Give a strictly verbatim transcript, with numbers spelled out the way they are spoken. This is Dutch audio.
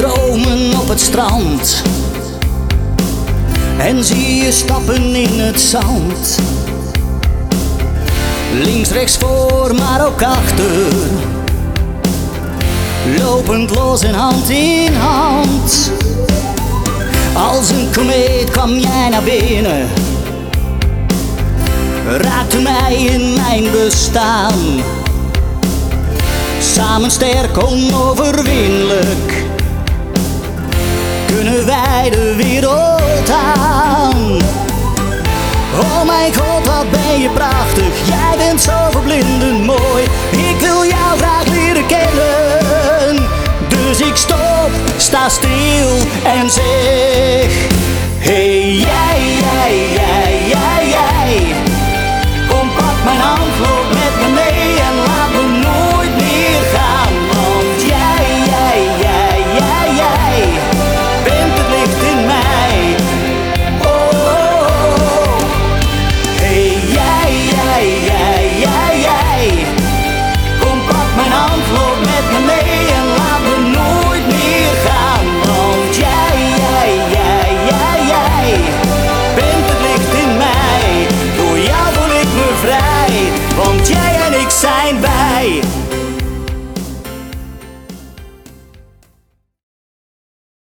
dromen op het strand en zie je stappen in het zand. Links, rechts, voor, maar ook achter, lopend los en hand in hand. Als een komeet kwam jij naar binnen, raakte mij in mijn bestaan. Samen sterk, onoverwinnelijk, kunnen wij de wereld aan. Oh mijn God, wat ben je prachtig, jij bent zo verblindend mooi. Ik wil jou graag leren kennen, dus ik stop, sta stil en zeg: hey jij, jij,